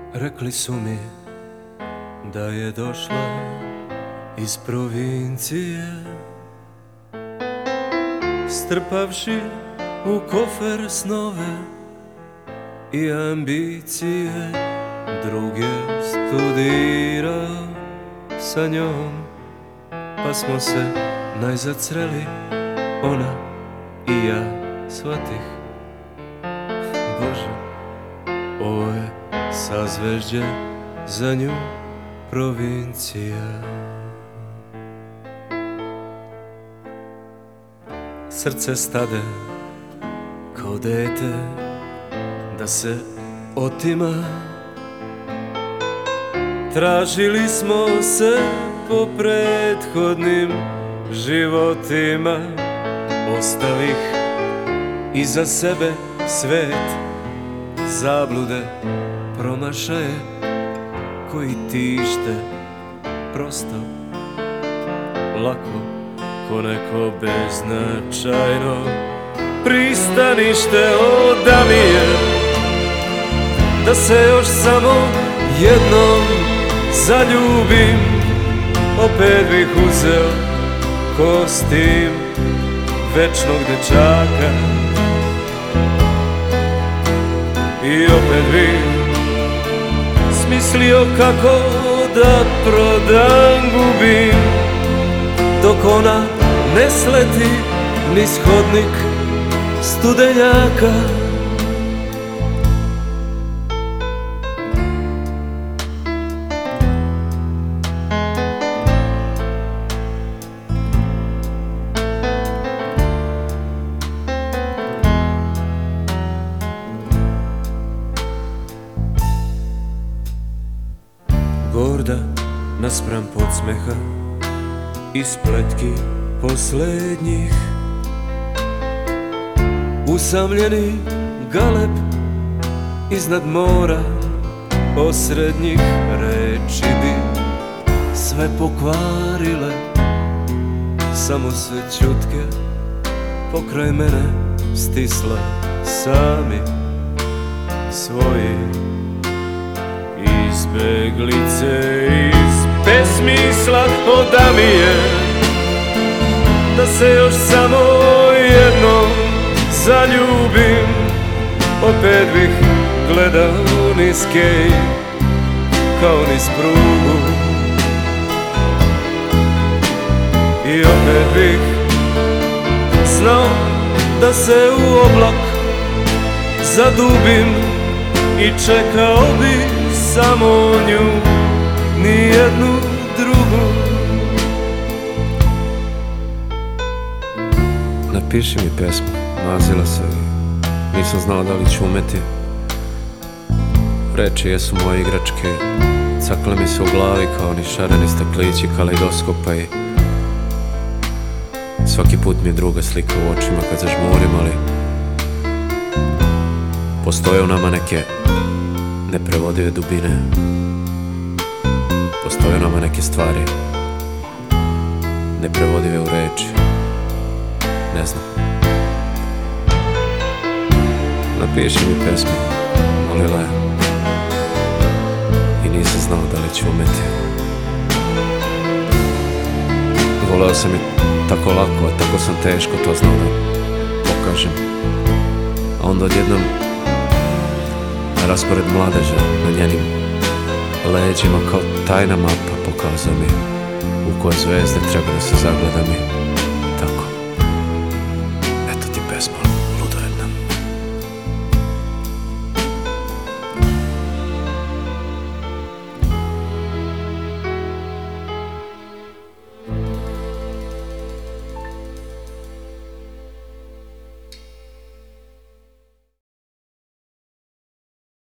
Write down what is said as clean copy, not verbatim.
Rekli su mi da je došla iz provincije, strpavši u kofer snove i ambicije. Drug je studirao sa njom, pa smo se najzad sreli, ona i ja. Shvatih, Bože, ovo je sazvežđe za nju provincija. Srce stade kao dete da se otima. Tražili smo se po prethodnim životima. Ostavih iza sebe svet, zablude, promašaje koji tište prosto, lako, ko neko beznačajno pristanište. Da mi je da se još samo jednom zaljubim, opet bih uzeo kostim večnog dečaka i opet bih smislio kako da prodan gubim, dok ona ne sleti niz hodnik studenjaka. Gorda naspram podsmeha i spletki poslednjih, usamljeni galeb iznad mora osrednjih. Reči bi sve pokvarile, samo se ćutke pokraj mene stisla. Sami svoji izbeglice iz besmisla. Da mi je da se još samo jednom zaljubim, opet bih gledao niz kej kao niz prugu i opet bih znao da se u oblak zadubim i čekao bih samo nju, nijednu drugu. Napiši mi pesmu, mazila se i nisam znao da li ću umeti. Reči jesu moje igračke, cakle mi se u glavi kao ni šareni staklići kaleidoskopa i svaki put mi je druga slika u očima kad zažmurim, ali postoje u nama neke neprevodive dubine. Postoje u nama neke stvari neprevodive u reči. Ne znam. Napiši mi pesmu, molila je, i nisam znao da li ću umeti. Voleo sam je tako lako, a tako sam teško to znao da pokažem. A onda odjednom raspored mladeža na njenim leđima kao tajna mapa pokazao mi u koje zvezde treba da se zagledam.